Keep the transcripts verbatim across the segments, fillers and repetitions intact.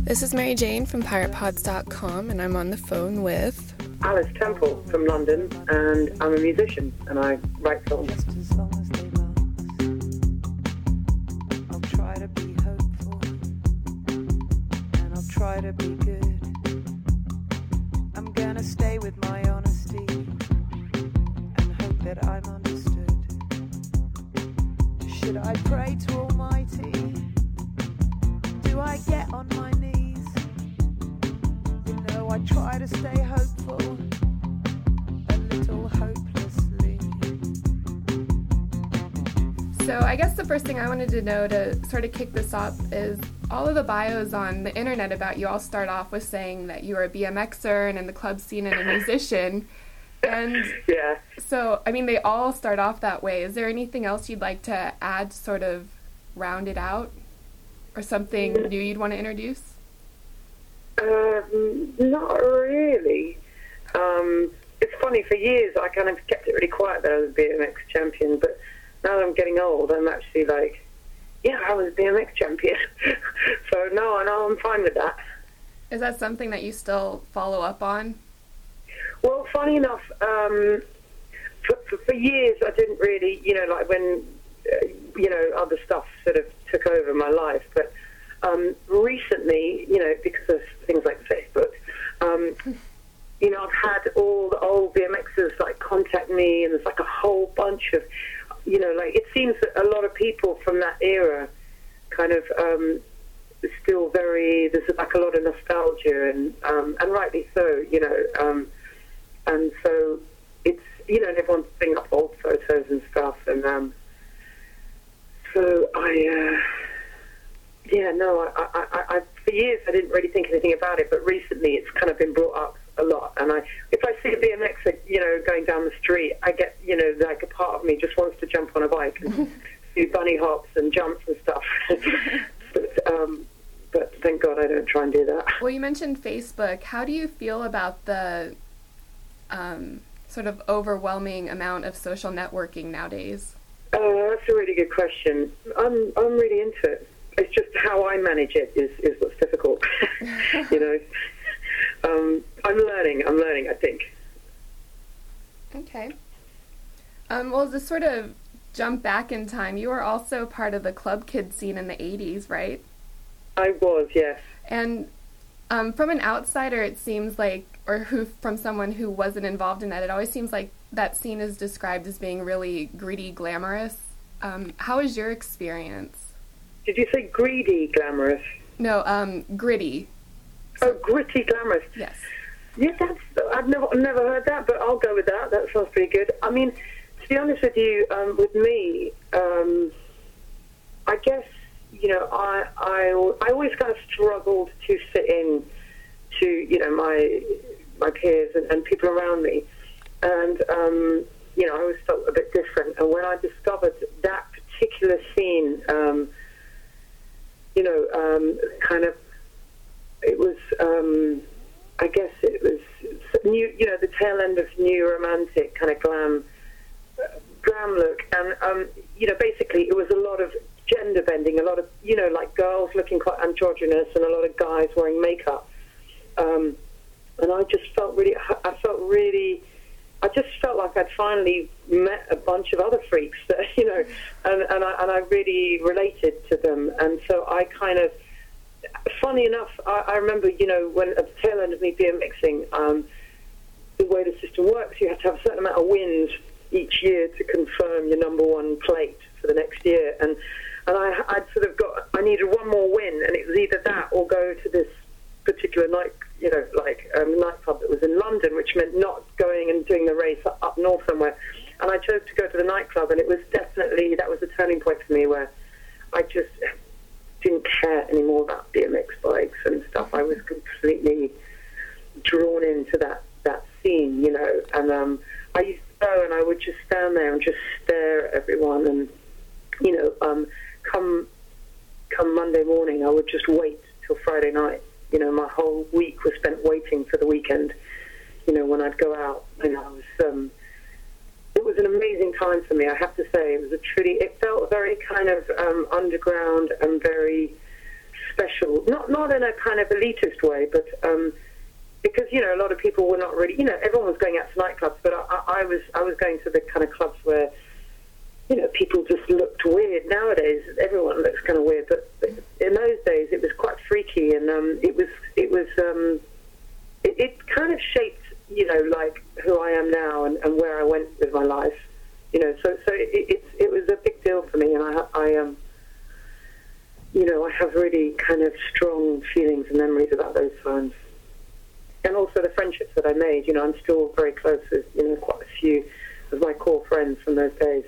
This is Mary Jane from pirate pods dot com, and I'm on the phone with Alice Temple from London, and I'm a musician and I write songs. Just as long as they last, I'll try to be hopeful, and I'll try to be good. I'm gonna stay with my honesty and hope that I'm understood. Should I pray to Almighty? Do I get on my knees? You know, I try to stay hopeful, a little hopelessly. So I guess the first thing I wanted to know to sort of kick this off is all of the bios on the internet about you all start off with saying that you are a BMXer and in the club scene and a musician. And Yeah. so, I mean, they all start off that way. Is there anything else you'd like to add to sort of round it out? Or something new you'd want to introduce? Um, not really. Um, it's funny, for years I kind of kept it really quiet that I was a B M X champion, but now that I'm getting old, I'm actually like, yeah, I was a B M X champion. So no, no, I'm fine with that. Is that something that you still follow up on? Well, funny enough, um, for, for, for years I didn't really, you know, like when, uh, you know, other stuff sort of took over my life. But um, recently, you know, because of things like Facebook, um, you know, I've had all the old B M Xers like contact me, and there's like a whole bunch of, you know, like it seems that a lot of people from that era kind of um, still very, there's like a lot of nostalgia, and um, and rightly so, you know, um, and so it's, you know, and everyone's bringing up old photos and stuff, and um, so I, uh, yeah, no, I, I, I, I, for years I didn't really think anything about it, but recently it's kind of been brought up a lot. And I, if I see a B M Xer, you know, going down the street, I get, you know, like a part of me just wants to jump on a bike and do bunny hops and jumps and stuff. but, um, but thank God I don't try and do that. Well, you mentioned Facebook. How do you feel about the um, sort of overwhelming amount of social networking nowadays? Uh, that's a really good question. I'm I'm really into it. It's just how I manage it is, is what's difficult. You know, um, I'm learning. I'm learning. I think. Okay. Um, well, to sort of jump back in time, you were also part of the club kid scene in the eighties, right? I was, yes. And um, from an outsider, it seems like, or who from someone who wasn't involved in that, it always seems like that scene is described as being really greedy, glamorous. Um, how was your experience? Did you say greedy, glamorous? No, um, gritty. Oh, gritty, glamorous. Yes. Yeah, that's, I've never never heard that, but I'll go with that. That sounds pretty good. I mean, to be honest with you, um, with me, um, I guess, you know, I, I I always kind of struggled to fit in to, you know, my my peers and, and people around me. And, um, you know, I always felt a bit different. And when I discovered that particular scene, um, you know, um, kind of, it was, um, I guess it was new, you know, the tail end of new romantic kind of glam, uh, glam look. And, um, you know, basically it was a lot of gender bending, a lot of, you know, like girls looking quite androgynous and a lot of guys wearing makeup. Um, and I just felt really, I felt really, I just felt like I'd finally met a bunch of other freaks that, you know, and, and, I, and I really related to them. And so I kind of, funny enough, I, I remember, you know, when at the tail end of me BMXing, um, the way the system works, you have to have a certain amount of wins each year to confirm your number one plate for the next year. And and I, I'd sort of got, I needed one more win, and it was either that or go to this particular night, you know, like um, nightclub that was in London, which meant not going and doing the race up, up north somewhere. And I chose to go to the nightclub, and it was definitely, that was a turning point for me where I just didn't care anymore about B M X bikes and stuff. I was completely drawn into that, that scene, you know, and um, I used to go and I would just stand there and just stare at everyone, and, you know, um, come come Monday morning, I would just wait till Friday night. You know, my whole week was spent waiting for the weekend. You know, when I'd go out, and I was, um, it was an amazing time for me, I have to say. It was a truly, it felt very kind of um, underground and very special, not not in a kind of elitist way, but um, because you know a lot of people were not really, you know, everyone was going out to nightclubs, but I, I was I was going to the kind of clubs where, you know, people just looked weird. Nowadays, everyone looks kind of weird, but in those days, it was quite freaky, and um, it was it was um, it, it kind of shaped, you know, like who I am now and, and where I went with my life, you know. So so it it, it was a big deal for me, and I I um. You know, I have really kind of strong feelings and memories about those times. And also the friendships that I made. You know, I'm still very close with, you know, quite a few of my core friends from those days.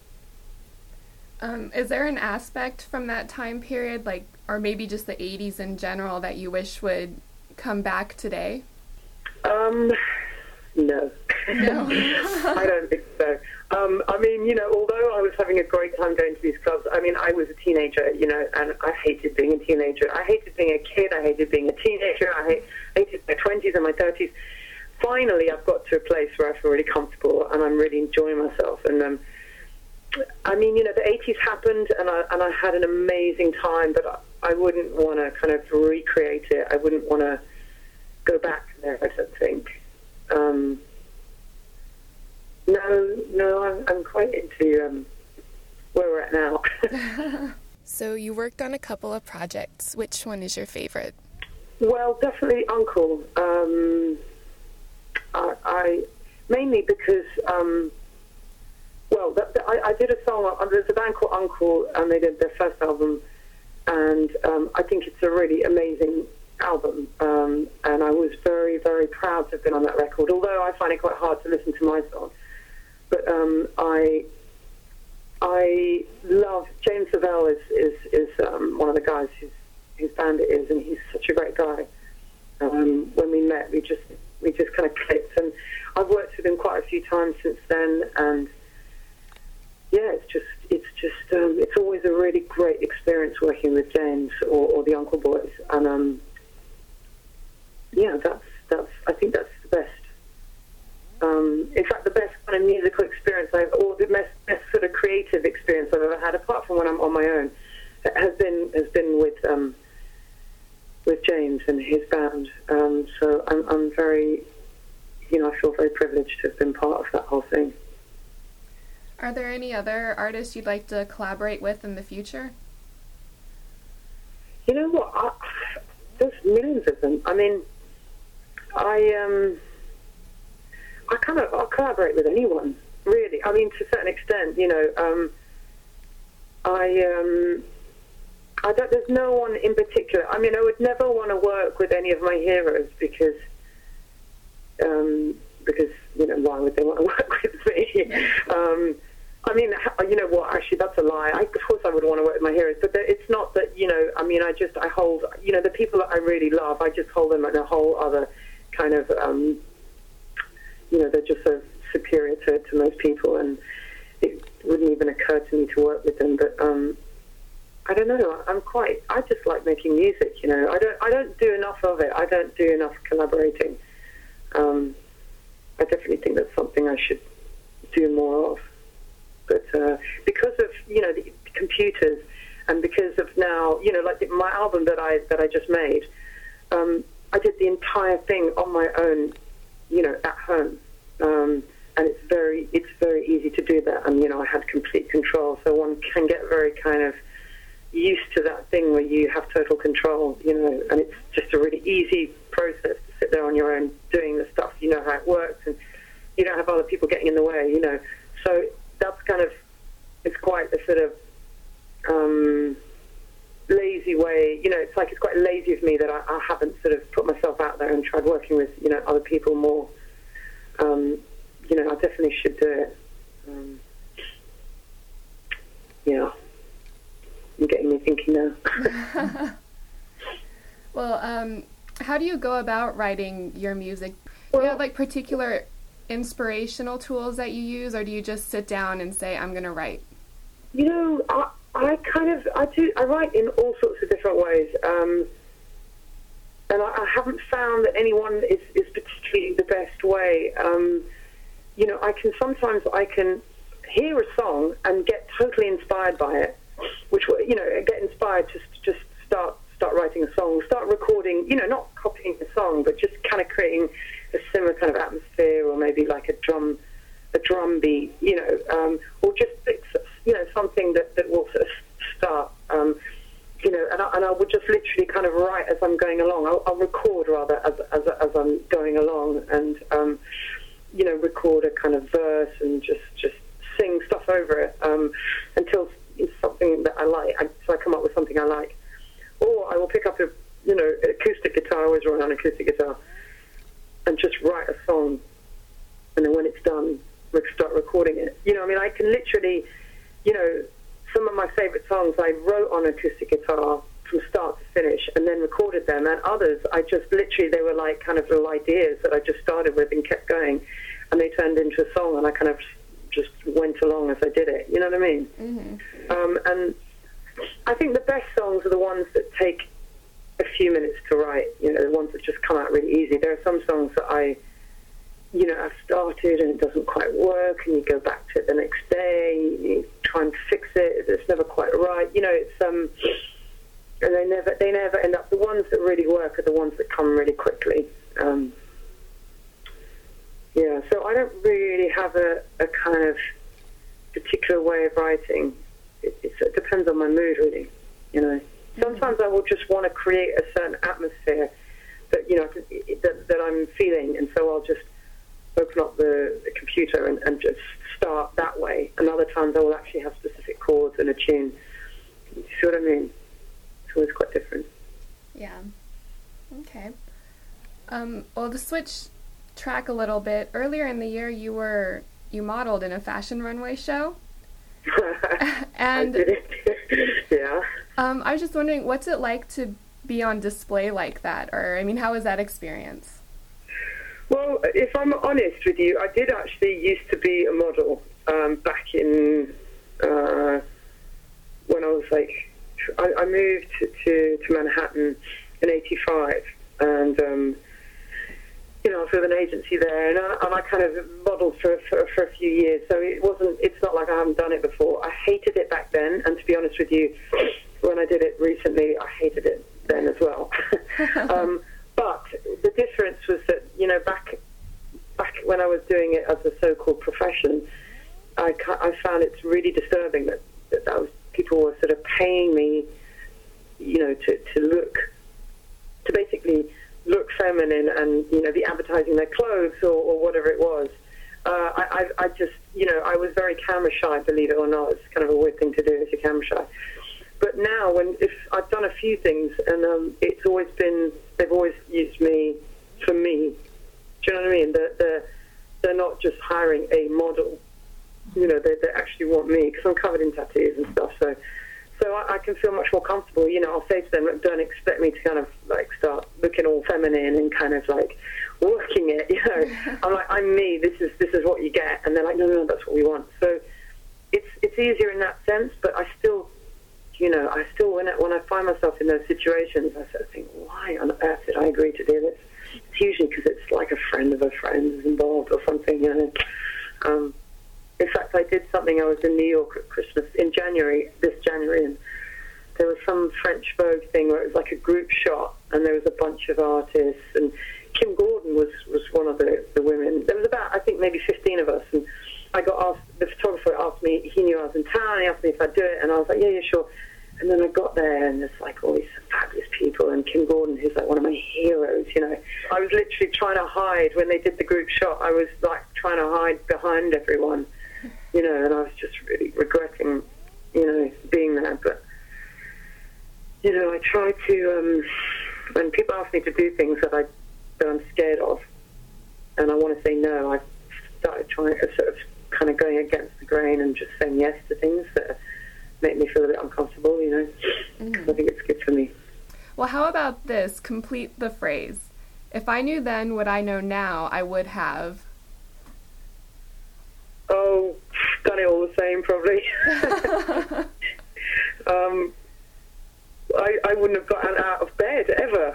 Um, is there an aspect from that time period, like, or maybe just the eighties in general, that you wish would come back today? Um, no. No. I don't think so. Um, I mean, you know, although I was having a great time going to these clubs, I mean, I was a teenager, you know, and I hated being a teenager. I hated being a kid. I hated being a teenager. I hate, hated my twenties and my thirties. Finally, I've got to a place where I feel really comfortable and I'm really enjoying myself. And, um, I mean, you know, the eighties happened and I, and I had an amazing time, but I, I wouldn't want to kind of recreate it. I wouldn't want to go back there, I don't think. Um, No, no, I'm, I'm quite into um, where we're at now. So you worked on a couple of projects. Which one is your favorite? Well, definitely Uncle. Um, I, I mainly because, um, well, that, that, I, I did a song. Uh, there's a band called Uncle, and they did their first album, and um, I think it's a really amazing album. Um, and I was very, very proud to have been on that record. Although I find it quite hard to listen to my song. But um, I I love James Savelle is is, is um, one of the guys whose whose band it is, and he's such a great guy. Um, when we met, we just we just kind of clicked, and I've worked with him quite a few times since then. And yeah, it's just it's just um, it's always a really great experience working with James or, or the Uncle Boys, and um, yeah, that's that's I think that's the best. Um, in fact, the best kind of musical experience I've, or the best, best sort of creative experience I've ever had, apart from when I'm on my own, has been has been with um, with James and his band. Um, so I'm, I'm very, you know, I feel very privileged to have been part of that whole thing. Are there any other artists you'd like to collaborate with in the future? You know what? I, there's millions of them. I mean, I um. I kind of I'll collaborate with anyone, really. I mean, to a certain extent, you know. Um, I um, I don't. There's no one in particular. I mean, I would never want to work with any of my heroes because um, because you know, why would they want to work with me? um, I mean, you know what? Actually, that's a lie. I, of course, I would want to work with my heroes, but it's not that. You know, I mean, I just I hold. You know, the people that I really love, I just hold them in a whole other kind of. Um, You know, they're just so superior to, to most people, and it wouldn't even occur to me to work with them. But um, I don't know. I'm quite. I just like making music. You know, I don't. I don't do enough of it. I don't do enough collaborating. Um, I definitely think that's something I should do more of. But uh, because of you know the computers, and because of now, you know, like my album that I that I just made, um, I did the entire thing on my own. You know, at home, um, and it's very it's very easy to do that. And you know, I had complete control, so one can get very kind of used to that thing where you have total control. You know, and it's just a really easy process to sit there on your own doing the stuff. You know how it works, and you don't have other people getting in the way. You know, so that's kind of it's quite a sort of um, lazy way. You know, it's like it's quite lazy of me that I, I haven't sort of put myself out there and tried working with, you know, other people more. Um, you know, I definitely should do it. Um, yeah. You're getting me thinking now. Well, um, how do you go about writing your music? Well, do you have, like, particular inspirational tools that you use, or do you just sit down and say, I'm going to write? You know, I, I kind of, I do, I write in all sorts of different ways. Um, and I, I haven't found that anyone is, is particularly the best way. Um, you know, I can, sometimes I can hear a song and get totally inspired by it, which, you know, get inspired to just start start writing a song, start recording, you know, not copying the song, but just kind of creating a similar kind of atmosphere, or maybe like a drum, a drum beat, you know, um, or just, you know, something that, that will sort of start, um, you know, and I, and I would just literally kind of write as I'm going along. I'll, I'll record rather as, as as I'm going along, and um, you know, record a kind of verse and just just sing stuff over it um, until it's something that I like. I, so I come up with something I like, or I will pick up a you know acoustic guitar. I always run on acoustic guitar and just write a song, and then when it's done, we start recording it. You know, I mean, I can literally, you know. Some of my favourite songs I wrote on acoustic guitar from start to finish and then recorded them, and others I just literally, they were like kind of little ideas that I just started with and kept going, and they turned into a song, and I kind of just went along as I did it, you know what I mean? Mm-hmm. Um, and I think the best songs are the ones that take a few minutes to write, you know, the ones that just come out really easy. There are some songs that I you know, I've started and it doesn't quite work, and you go back to it the next day, you try and fix it, it's never quite right, you know, it's, um, and they never, they never end up, the ones that really work are the ones that come really quickly. Um, yeah, so I don't really have a, a kind of particular way of writing. It, it's, it depends on my mood, really, you know. Sometimes I will just want to create a certain atmosphere that, you know, that, that I'm feeling, and so I'll just open up the, the computer and, and just start that way. And other times I will actually have specific chords and a tune. You see what I mean? It's always quite different. Yeah. Okay. Um, well, to switch track a little bit, earlier in the year you were you modeled in a fashion runway show. And I did it. Yeah. Um, I was just wondering, what's it like to be on display like that? Or, I mean, how was that experience? Well, if I'm honest with you, I did actually used to be a model um, back in, uh, when I was like, I, I moved to, to Manhattan in eighty-five, and, um, you know, I was with an agency there, and I, and I kind of modeled for, for, for a few years, so it wasn't, it's not like I haven't done it before. I hated it back then, and to be honest with you, when I did it recently, I hated it then as well. um, But the difference was that, you know, back back when I was doing it as a so-called profession, I, I found it really disturbing that, that, that was, people were sort of paying me, you know, to, to look, to basically look feminine and, you know, be advertising their clothes or, or whatever it was. Uh, I, I, I just, you know, I was very camera shy, believe it or not. It's kind of a weird thing to do if you're camera shy. But now, when if I've done a few things, and um, it's always been, they've always used me for me. Do you know what I mean? They're, they're, they're not just hiring a model. You know, they, they actually want me, because I'm covered in tattoos and stuff. So so I, I can feel much more comfortable. You know, I'll say to them, look, don't expect me to kind of, like, start looking all feminine and kind of, like, working it, you know. I'm like, I'm me, this is this is what you get. And they're like, no, no, no, that's what we want. So it's it's easier in that sense, but I still... You know, I still, when I, when I find myself in those situations, I sort of think, why on earth did I agree to do this? It's usually because it's like a friend of a friend is involved or something, you know. Um, in fact, I did something, I was in New York at Christmas, in January, this January, and there was some French Vogue thing where it was like a group shot, and there was a bunch of artists, and Kim Gordon was, was one of the, the women. There was about, I think, maybe fifteen of us, and I got asked, the photographer asked me, he knew I was in town, he asked me if I'd do it, and I was like, yeah, yeah, sure. And then I got there, and there's like all these fabulous people, and Kim Gordon, who's like one of my heroes, you know. I was literally trying to hide when they did the group shot. I was like trying to hide behind everyone, you know, and I was just really regretting, you know, being there. But, you know, I try to, um, when people ask me to do things that, I, that I'm scared of, and I want to say no, I started trying to sort of kind of going against the grain and just saying yes to things that make me feel a bit uncomfortable, you know. Mm-hmm. I think it's good for me. Well, how about this? Complete the phrase. If I knew then what I know now, I would have... Oh, done it all the same, probably. um, I, I wouldn't have gotten out of bed, ever.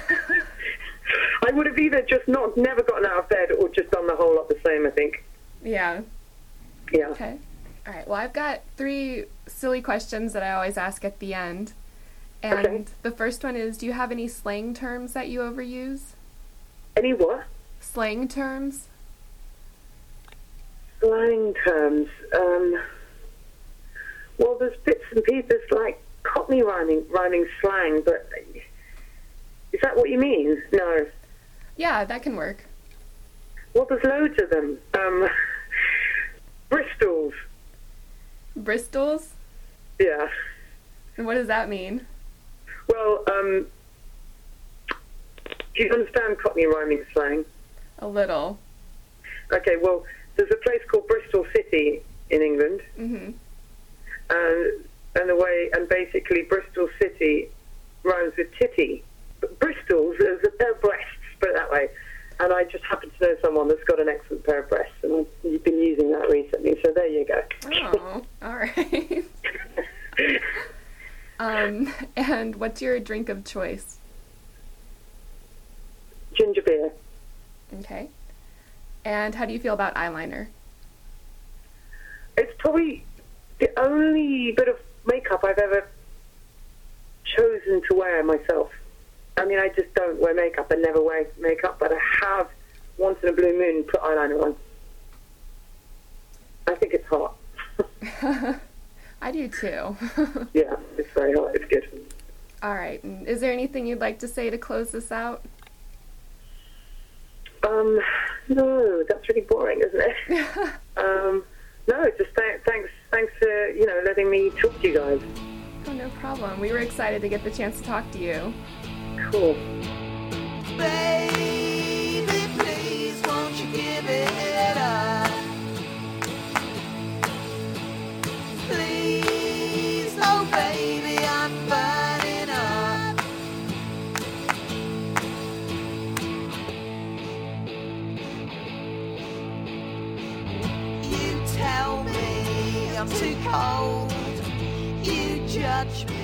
I would have either just not never gotten out of bed or just done the whole lot the same, I think. Yeah. Yeah. Okay. All right. Well, I've got three silly questions that I always ask at the end. And Okay. the first one is, do you have any slang terms that you overuse? Any what? Slang terms? Slang terms. Um, well, there's bits and pieces like Cockney rhyming, rhyming slang, but is that what you mean? No. Yeah, that can work. Well, there's loads of them. Um, Bristols. Bristols? Yeah. And what does that mean? Well, um, do you understand Cockney rhyming slang? A little. Okay, well, there's a place called Bristol City in England, Mm-hmm. and and the way and basically Bristol City rhymes with titty. But Bristol's is a pair of breasts, put it that way. And I just happen to know someone that's got an excellent pair of breasts, and I've been using that recently. So there you go. Oh, all right. um, and what's your drink of choice? Ginger beer. Okay. And how do you feel about eyeliner? It's probably the only bit of makeup I've ever chosen to wear myself. I mean, I just don't wear makeup. I never wear makeup, but I have, once in a blue moon, put eyeliner on. I think it's hot. I do too. Yeah, it's very hot. It's good. All right. And is there anything you'd like to say to close this out? Um, no, that's really boring, isn't it? um, no, just th- thanks, thanks for, you know, letting me talk to you guys. Oh, no problem. We were excited to get the chance to talk to you. Cool. Baby, please won't you give it up? Please, oh baby, I'm burning up. You tell me I'm too cold. You judge me